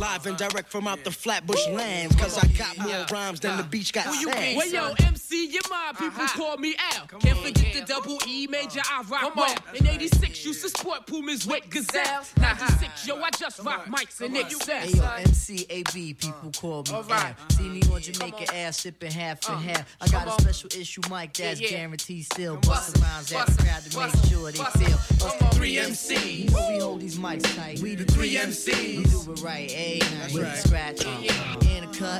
Live and direct from out the Flatbush lands. Cause I got more rhymes than the beach got sands. Well, yo, MC, your mind, people call me Al. Can't forget the double E major, I rock well. In 86, used to sport Pumas with Gazelle. 96, yo, I just rock mics and excess. Hey, yo, MC, AB, people call me Al. See me on Jamaica ass, sipping half and half. I got a special issue mic that's guaranteed still. Bust arounds at the crowd to make sure they feel. Us the 3 MCs. We hold these mics tight. We the 3 MCs. We do it right, ayy. With a scratch, in a cut,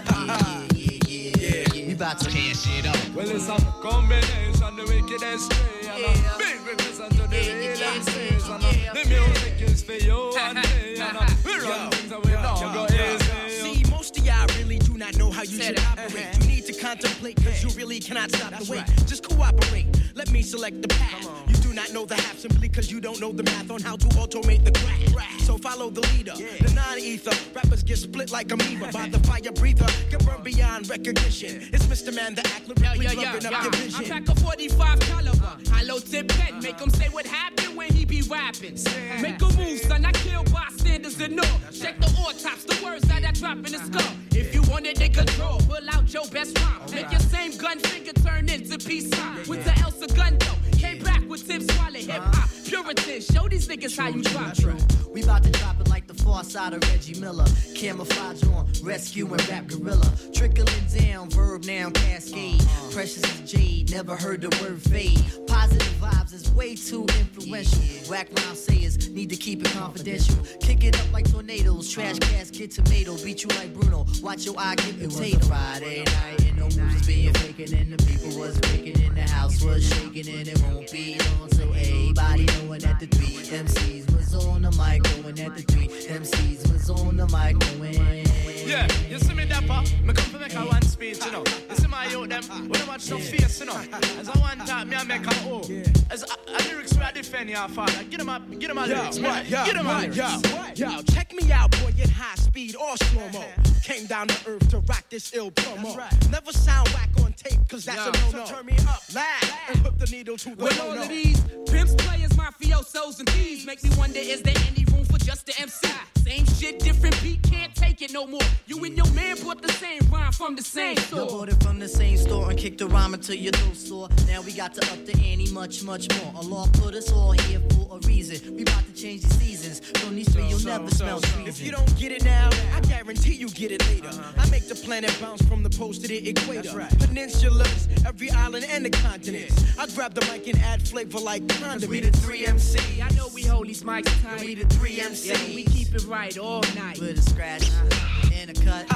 yeah. We bout to tear shit up. Well, it's a combination, the wickedest way. And a big represent to the real MCs. And the music is for you and me. And we run things and we don't go easy. See, most of y'all really do not know how you should operate. You need to contemplate, cause you really cannot stop the wait. Just cooperate. Let me select the path. You do not know the half simply cause you don't know the math on how to automate the craft. So follow the leader, the non-ether. Rappers get split like amoeba by the fire breather. Get burned beyond recognition. It's Mr. Man, the act lyrically rubbing up your vision. I pack a 45 caliber, hollow tip pen. Make him say what happened when he be rapping. Make a move, son, I kill bystanders and all. Check the autops, the words that I drop in the skull. If you want it in control, pull out your best rhyme. Make your same gun figure turn into peace sign. With the Elsa gun though, came back with Tim Swallow, hip hop, Puritan. Show these niggas how you drop it. We bout to drop it like the far side of Reggie Miller. Camouflage on, rescue and rap gorilla. Trickling down, verb noun cascade. Precious as jade, never heard the word fade. Positive vibes is way too influential. Whack rhyme sayers need to keep it confidential. Kick it up like tornadoes, trash cans get tomato. Beat you like Bruno, watch your eye get potato. It was a Friday night and no moves was being faking and the people was waking and the house was shaking and it won't be long till everybody knowing that the 3 MCs was on the mic, going at the 3 MCs was on the mic, going. Yeah, you see me dapper, me come to make a one speech, you know. You see my youth them, when I watch no face, you know. As I want time, me I make a O. As a lyrics where I defend your father. Get him a lyrics, man. Get him a lyrics. Yo, check me out, boy, in high speed or slow-mo. Came down to earth to rock this ill promo. Never sound whack on tape, cause that's a no-no. So turn me up, laugh, and put the needle to the with all of these pimps, players, mafiosos, and thieves, make me wonder, is there any room for just the MC? Same shit, different beat, can't take it no more. You and your man bought the same rhyme from the same store. You bought it from the same store and kicked the rhyme until your throat sore. Now we got to up the ante much, much more. Allah put us all here for a reason. We about to change the seasons. From these 3 you'll never smell treason. If you don't get it now, I guarantee you get it later. I make the planet bounce from the poles to the equator. Peninsulas, every island and the continents. I grab the mic and add flavor like condiments. We the 3 MC. I know we hold these mics tight. We the 3 MC. Yeah, we keep it right all night. With a scratch and a cut.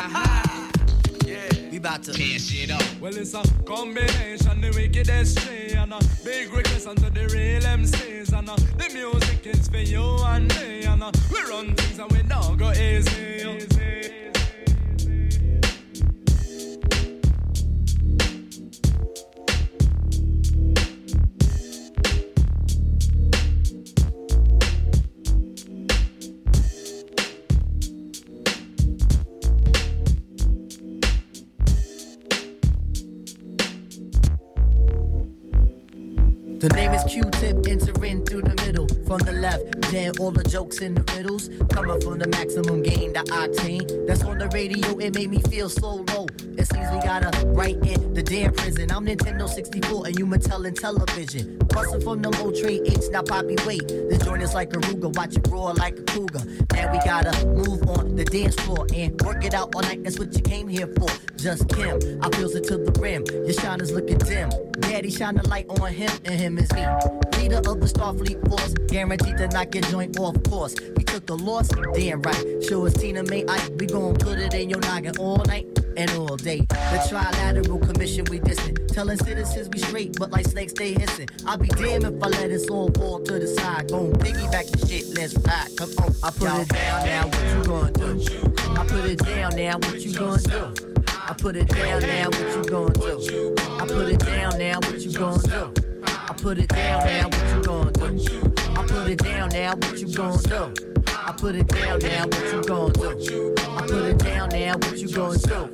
We bout to tear shit up. Well, it's a combination, the wickedest way. And a big request unto the real MCs. And the music is for you and me. And we run things and we don't go easy. The name is Q-Tip, entering through the middle. From the left, then all the jokes and the riddles. Coming from the maximum gain, the octane. That's on the radio, it made me feel so low. It seems we gotta write in the damn prison. I'm Nintendo 64 and you Mattel and television. Bustin' from them old trade H, now Poppy wait. This joint is like a Ruger, watch it roar like a cougar. Now we gotta move on the dance floor and work it out all night, that's what you came here for. Just Kim, I feels it to the rim. Your shine is looking dim. Daddy shine the light on him and him is me. Leader of the Starfleet Force, guaranteed to knock your joint off course. We took the loss, damn right. Show us Tina May Ike, we gon' put it in your noggin all night and all day. The Trilateral Commission we distant, telling citizens we straight, but like snakes they hissing. I'll be damned if I let us all fall to the side. Gon' piggyback the shit, let's ride. Come on, I put it down now, what you gonna do? I put it down now, what you gonna do? I put it down now, what you gonna do? I put it down now, what you gonna do? I put it down now, what you gonna do? I put it down now, what you gonna do? I put it down now, what you gonna do? I put it down now, what you gonna do?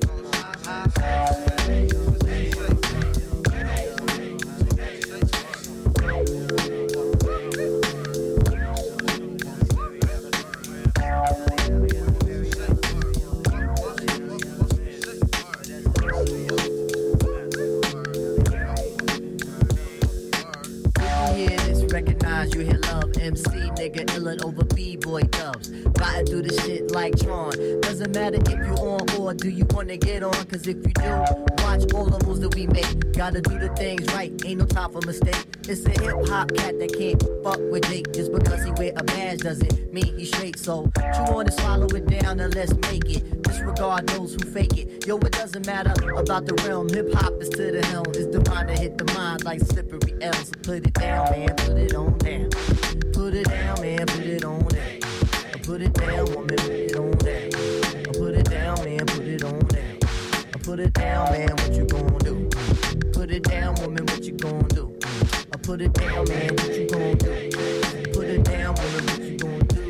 like Tron. Doesn't matter if you on or do you wanna get on, cause if you do, watch all the moves that we make. Gotta do the things right, ain't no time for mistake. It's a hip hop cat that can't fuck with Jake. Just because he wear a badge doesn't mean he's straight. So chew on and swallow it down and let's make it. Disregard those who fake it. Yo, it doesn't matter about the realm. Hip hop is to the helm. It's divine to hit the mind like slippery L's. So put it down, man, put it on down. Put it down, man, put it on down. Put it down, woman, put it on down. Put it down, man, put it on down. Put it down, man, what you gon' do? Put it down, woman, what you gon' do? Put it down, man, what you gon' do? Put it down, woman, what you gon' do?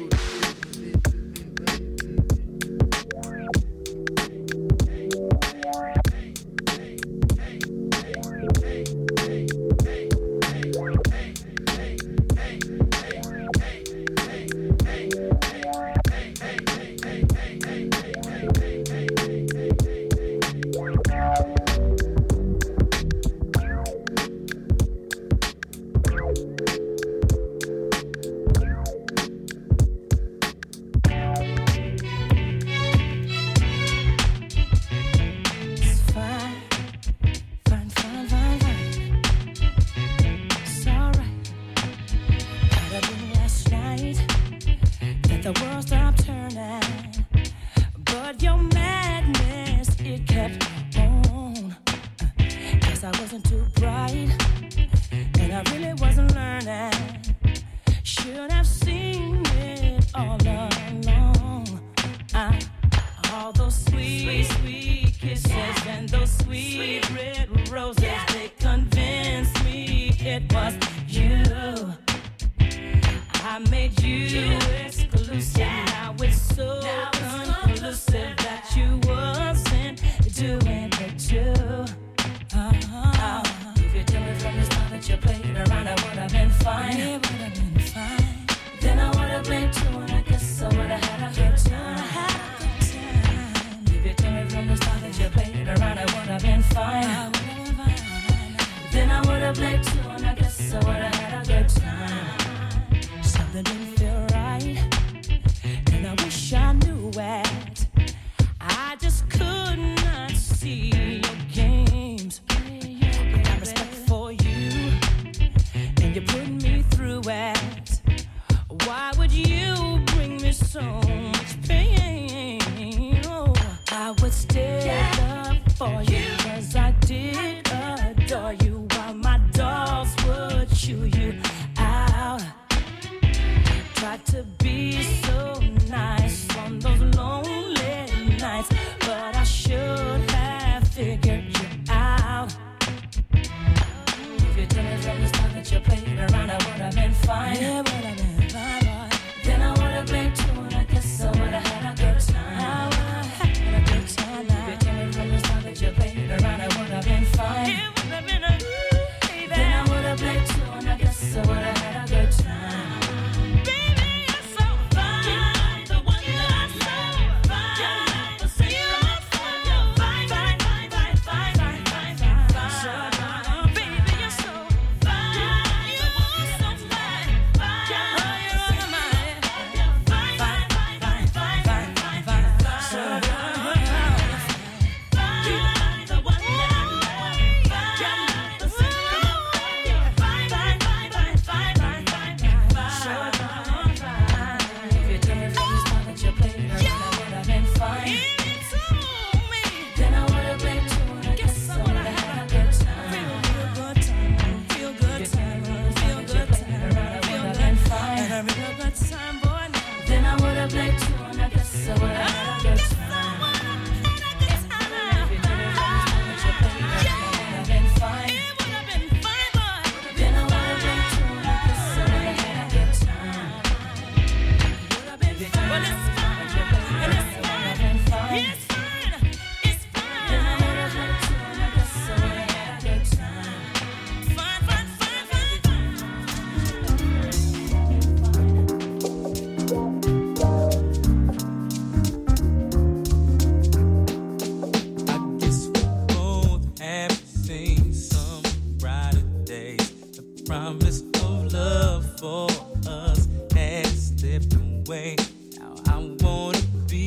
for us has slipped away. Now I wanna be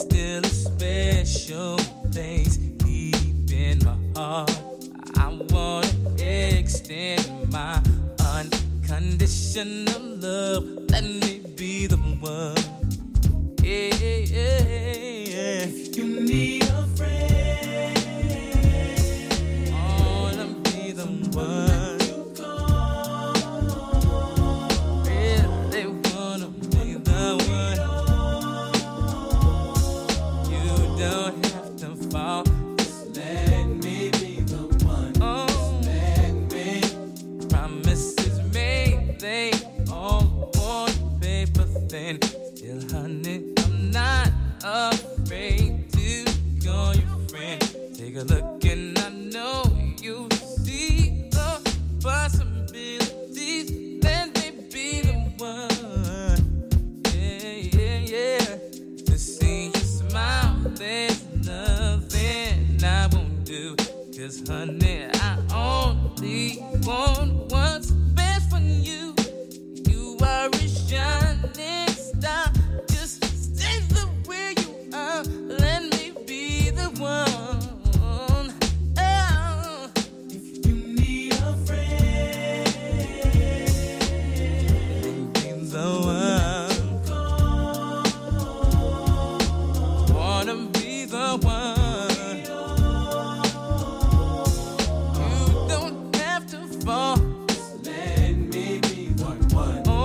still a special place deep in my heart. I wanna extend my unconditional love. Let me be the one. Yeah, yeah, yeah. If you need a friend, I wanna be the one. Really wanna be the one. You don't have to fall. Just let me be the one. Oh, let me. Promises made, they all want paper thin. Still, honey, I'm not afraid to call your friend. Take a look and I know you see the possibilities. Let me be the one. Yeah, yeah, yeah. To see you smile, there's nothing I won't do. 'Cause honey, I only want what's best for you. You are a shining star. Just stay the way you are. Let me be the one. Oh, if you need a friend, be the one. Wanna be the one. You don't have to fall. Let me be the one. Oh,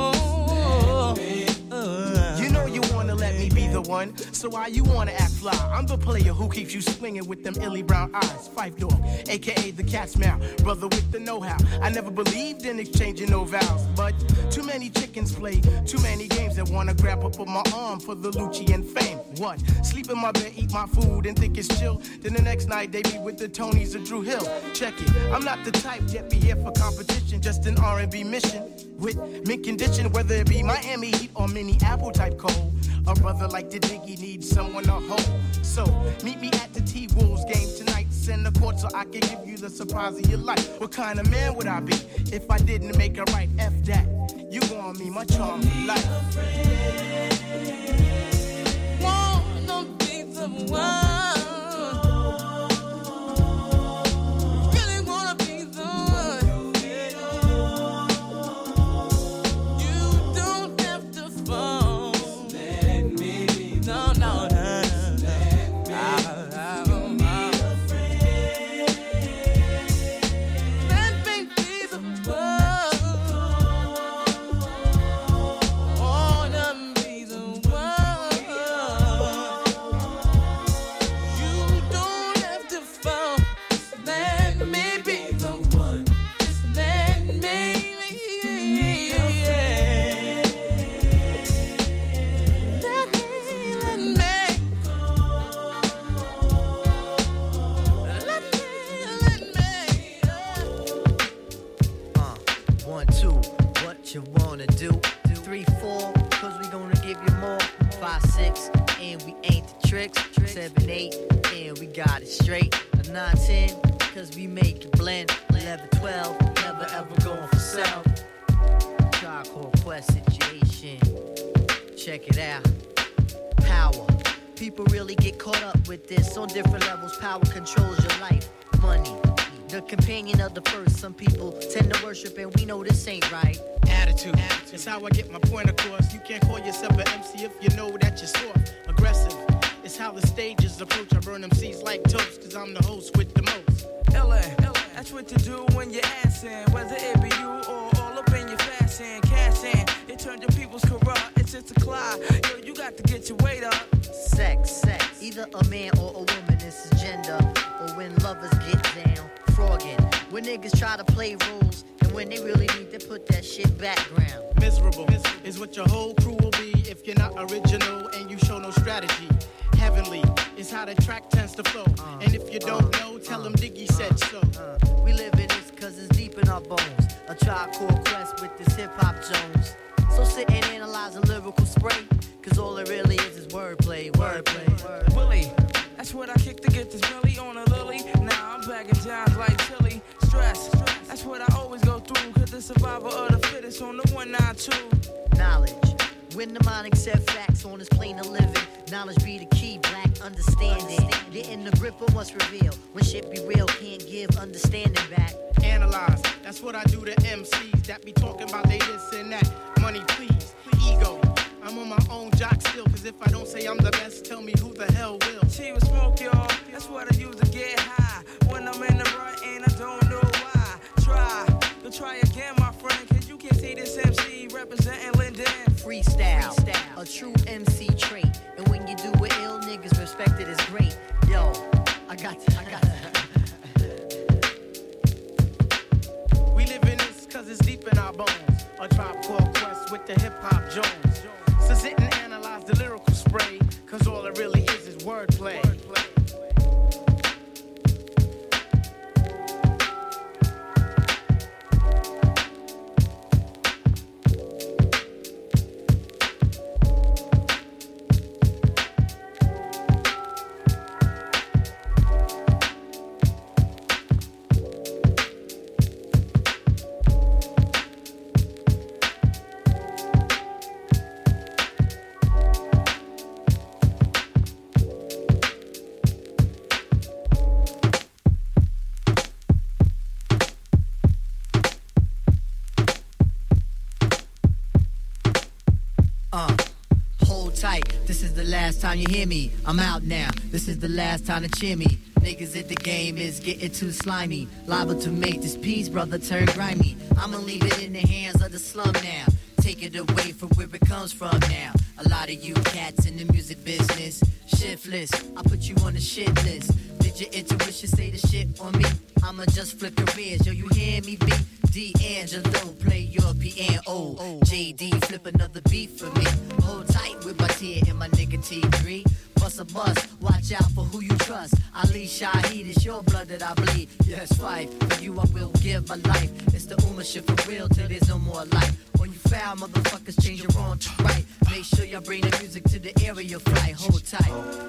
You know you wanna let me be the one, so why you wanna act fly? I'm the player who keeps you swinging with them illy brown eyes. Fife Dog, aka the cat's mouth, brother with the know-how. I never believed in exchanging no vows, but too many chickens play too many games that wanna grab up on my arm for the Lucci and fame. What? Sleep in my bed, eat my food, and think it's chill. Then the next night they be with the Tonys or Drew Hill. Check it, I'm not the type that be here for competition, just an R&B mission with mint condition, whether it be Miami Heat or Minneapolis type cold. A brother like the Diggy needs someone to hold. So meet me at the T-Wolves game tonight. Send the court so I can give you the surprise of your life. What kind of man would I be if I didn't make it right? F that. You want me, my charm for life. wanna be the one. Really wanna be the one. You don't have to fall. Let me be no, no, no. It's how I get my point across. You can't call yourself an MC if you know that you're soft, aggressive. It's how the stages approach. I burn MCs like toast, cause I'm the host with the most. LA, that's what you do when you're assing. Whether it be you or all up in your fashion. Cash in, it turned your people's corrupt. It's just a clock. Yo, you got to get your weight up. Sex. Either a man or a woman, this is gender. Or when lovers get down, frogging. When niggas try to play roles, and when they really need to put that shit background. Miserable is what your whole crew will be if you're not original and you show no strategy. Heavenly is how the track tends to flow. And if you don't know, tell them Diggy said so. We live in this cause it's deep in our bones. A Tribe Called Quest with this hip-hop Jones. So sit and analyze a lyrical spray, cause all it really is wordplay. Willie, that's what I kick to get this Billy on a lily. Now I'm bagging jobs like chili. Stress, that's what I always go through, cause the survivor of the fittest on the 192. Knowledge, When the mind accept facts on this plane of living, knowledge be the key, black understanding. Getting the grip on what's revealed. When shit be real, can't give understanding back. Analyze, that's what I do to MCs that be talking about they this and that. Money please, ego. I'm on my own jock still, cause if I don't say I'm the best, tell me who the hell will. She was smoke, y'all, that's what I use to get high. When I'm in the rut and I don't know why. Try again, my friend, cause you can see this MC representing Linden. Freestyle, a true MC trait. And when you do it ill, niggas respect it as great. Yo, I got We live in this cause it's deep in our bones. A Tribe Called Quest with the hip-hop Jones. So sit and analyze the lyrical spray, cause all it really is wordplay. This is the last time you hear me. I'm out now. This is the last time to cheer me. Niggas at the game is getting too slimy. Liable to make this piece, brother, turn grimy. I'ma leave it in the hands of the slum now. Take it away from where it comes from now. A lot of you cats in the music business, shiftless. I put you on the shit list. Did your intuition say the shit on me? I'ma just flip careers. Yo, you hear me, B? D'Angelo, play your piano. JD, flip another beat for me. Hold tight with my tear and my nigga T3. Bust a bust, watch out for who you trust. Ali Shaheed, it's your blood that I bleed. Yes, fight, for you I will give my life. It's the Uma shit for real till there's no more life. When you foul, motherfuckers change your wrong to right. Make sure y'all bring the music to the area flight. Hold tight. Hold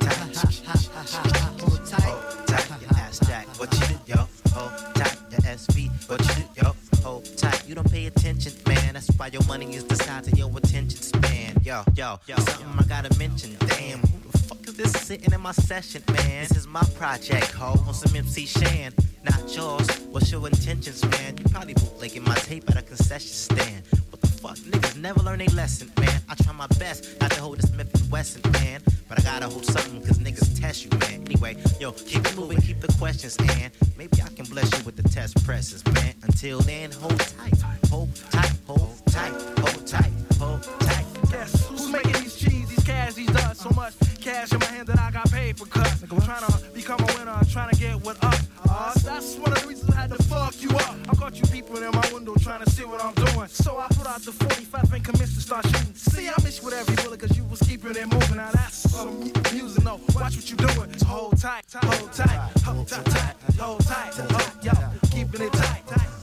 tight. Hold tight, your ass jack. What you do, yo? Hold tight, your SB. What you do, yo? Hold tight. You don't pay attention, man. That's why your money is the size of your attention span. Yo, something I gotta mention. Damn, who the fuck is this sitting in my session, man? This is my project, ho. On some MC Shan, not yours. What's your intentions, man? You probably bootlegging my tape at a concession stand. What the fuck? Niggas never learn a lesson, man. I try my best not to hold this Smith & Wesson, man. But I gotta hold something, cause niggas test you, man. Anyway, yo, keep it moving, keep the questions, and maybe I can bless you with the test presses, man. Until then, hold tight, hold tight, hold tight, hold tight, hold tight. Yes, who's making these cheese, these cash, these does? So much cash in my hand that I got paid for cuts. I'm trying to become a winner, I'm trying to get what up. That's one of the reasons I had to fuck you up. I caught you peeping in my window trying to see what I'm doing. So I put out the 45 and commenced to start shooting. See, I miss you with every bullet cause you was keeping it moving. Now that's some music, no. Watch what you doing. So hold tight, hold tight, hold tight, hold tight, hold, yo, keeping it tight.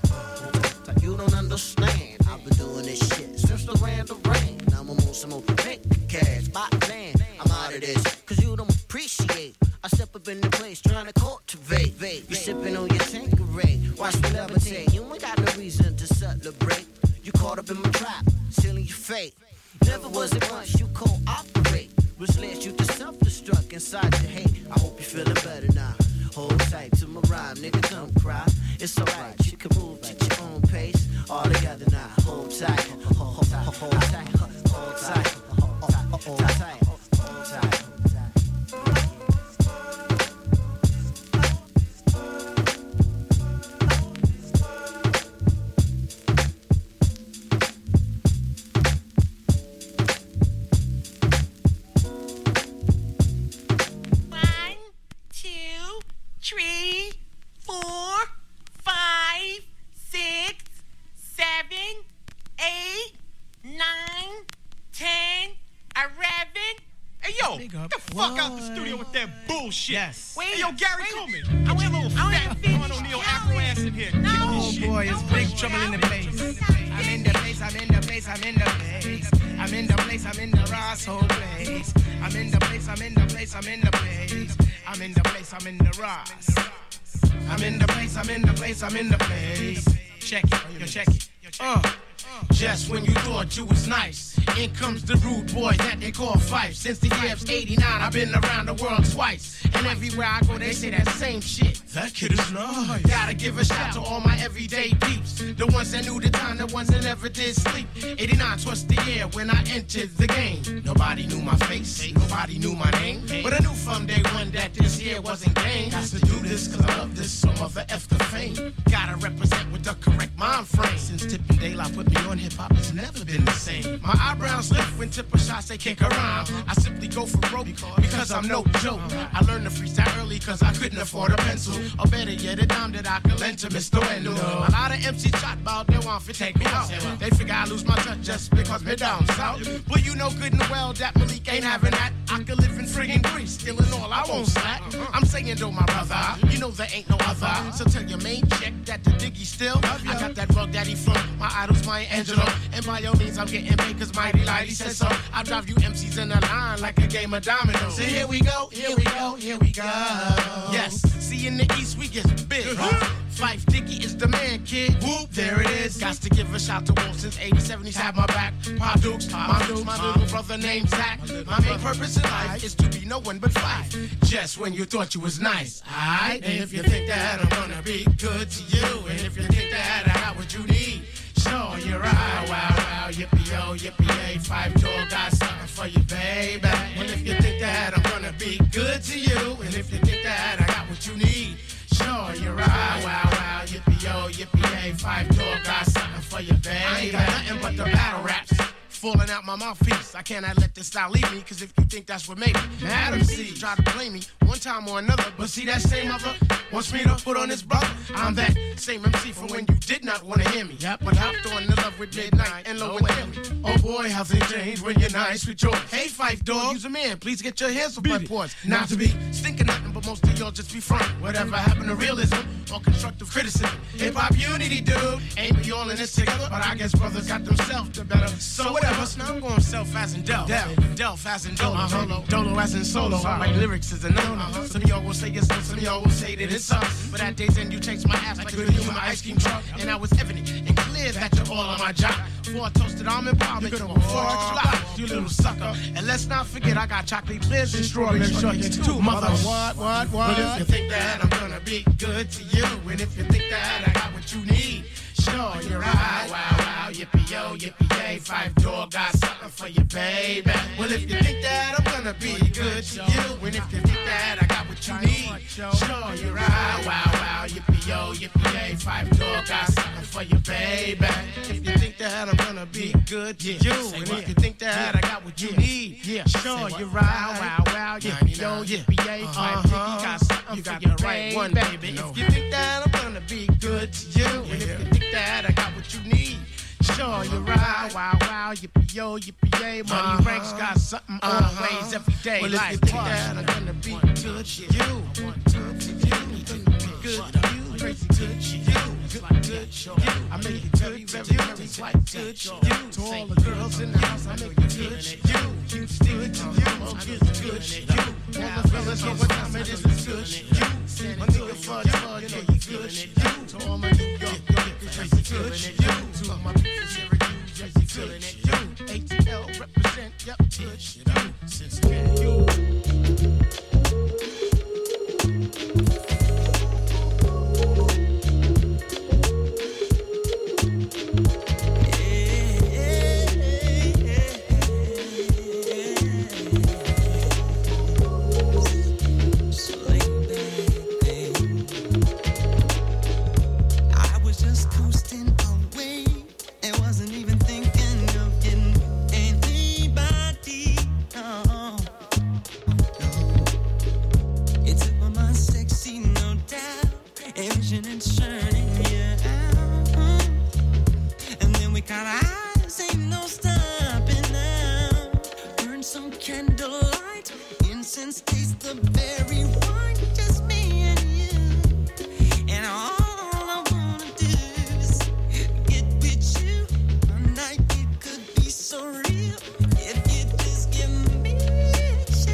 You don't understand. I've been doing this shit since the rain. Now I'm on some more make cash, buy land. I'm out of this, cause you don't appreciate. I step up in the place trying to cultivate. You sipping on your Tanqueray, watch me levitate. You ain't got no reason to celebrate. You caught up in my trap, sealing your fate. Never was it once you cooperate, which led you to self-destruct inside your hate. I hope you're feeling better now. Hold tight to my rhyme, nigga, don't cry. It's alright, you can move at your own pace. All together now, hold tight, hold tight, hold tight, hold tight, hold tight, hold tight. 3, 4, 5, 6, 7, 8, 9, 10, 11. Hey, yo, get the fuck out the studio with that bullshit. Yes. Hey, yo, Gary Coleman, get your little fat Ron O'Neal Afro ass in here. Oh, boy, it's big trouble in the place. I'm in the place, I'm in the place, I'm in the place. I'm in the place, I'm in the Rosshole place. I'm in the place, I'm in the place, I'm in the place. I'm in the place, I'm in the Ross. I'm in the place, I'm in the place, I'm in the place. Check it, yo, check it. Just when you thought you was nice, in comes the rude boy that they call Fife. Since the year of '89, I've been around the world twice, and everywhere I go, they say that same shit. That kid is nice. Gotta give a shout to all my everyday peeps, the ones that knew the time, the ones that never did sleep. '89 was the year when I entered the game. Nobody knew my face, nobody knew my name, but I knew from day one that this year wasn't game. Got to do this 'cause I love this, so mother F the fame. Gotta represent with the correct mind frame. Since Tippy Daylight put me on hip-hop, it's never been the same. My eyebrows lift when Tipper shots they kick around. I simply go for broke because I'm no joke. I learned to freestyle early 'cause I couldn't afford a pencil, or better yet, a dime that I could lend to Mr. Wendell. A lot of MCs shot about they want to take me out. They figure I lose my touch just because me down south. But you know good and well that Malik ain't having that. I could live in friggin' Greece, stealing all, I won't slack. I'm saying though, my brother, you know there ain't no other. So tell your main chick that the diggy still. I got that bug daddy flow, my idol's Maya Angelou. And by all means, I'm getting paid 'cause Mighty Lighty says so. I drive you MCs in a line like a game of dominoes. So here we go, here we go, here we go. Yes, see in the East we get big. Fife Dicky is the man, kid. Whoop, there it is. Got to give a shout to Wolf since '87. He's had my back. Pop Dukes, my little brother named Zach. My main purpose in life is to be no one but Fife. Just when you thought you was nice, alright? And if you think that I'm gonna be good to you, and if you think that I got what you need, sure, you're right. Wow, wow, yippee-yo, yippee-yay. Five Dog got something for you, baby. And if you think that I'm gonna be good to you, and if you think that I got what you need, sure, you're right. Wow, wow, yippee-yo, yippee-yay. Five Dog got something for you, baby. I ain't got nothing but the battle raps falling out my mouthpiece. I cannot let this style leave me, 'cause if you think that's what made me mad MC, try to blame me one time or another, but see that same mother wants me to put on his brother. I'm that same MC from when you did not want to hear me, but hopped on the love with Midnight and Low and Timmy. Oh boy, how things change when you're nice with yours. Hey Fife Dog, use a man, please get your hands up my pores. Not to be stinking nothing, but most of y'all just be front. Whatever happened to realism or constructive criticism? Hip-hop unity, dude. Ain't we all in this together? But I guess brothers got themselves the better. So whatever. Now I'm going self as in Del. Delph as in Dolo. Dolo as in solo. Like lyrics is a no-no. Some of y'all will say it's no, some of y'all will say that it's us. But at days end you chase my ass like a good human ice cream truck. And I was evident and clear that you're all on my job. Before I toasted almond pie, make it before I slide, you little sucker. And let's not forget I got chocolate clears and strawberry shortcakes too, mother. What? But if you think that I'm gonna be good to you, and if you think that I got what you need, sure, you're right. Wow, wow, yippee-yo, yippee-yay. Five Dog got something for you, baby. Well, if you think that I'm gonna be good to you, and if you think that I got what you need, sure, you're right. Wow, wow, yippee-yo, yippee-yay. Five Dog got something for you, baby. If you think that I'm gonna be good to you, and if you think that I got what you need, sure, you're right. Wow, wow, yippee-yo, yippee-yay. Five Dog got something for you, right one, baby. If you think that I'm gonna be good to you, and if you think that I got what you need, sure, you're right. Wow, wow, yippee-yo, yippee-yay. Money ranks got something always, every day. Well, if you think that I'm gonna be good to you, good to you, crazy good to you, good to you. I make it very, very, very like good to you. To all the girls in the house, I make it good to you. You still to you, oh, good to you. All the fellas know what time it is, it's good to you. My nigga Fudge, yeah, you good to you. To all my New York, crazy good to you. To my people, Syracuse, crazy good to you. ATL represent, yep, good to you. Since then, you.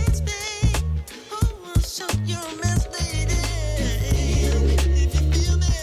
If you feel me,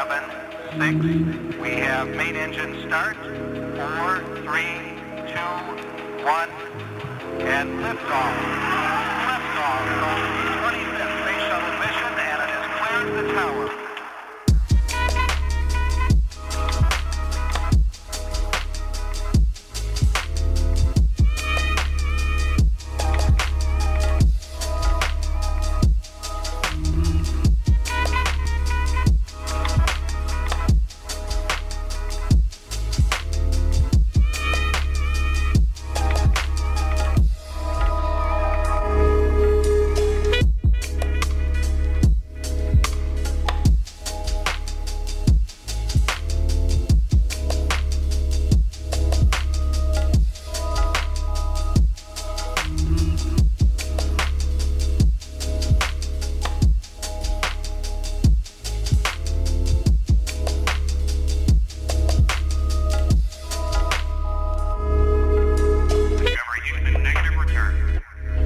7, 6. We have main engine start. 4, 3, 2, 1. And liftoff. Liftoff from the 25th Space Shuttle mission, and it has cleared the tower.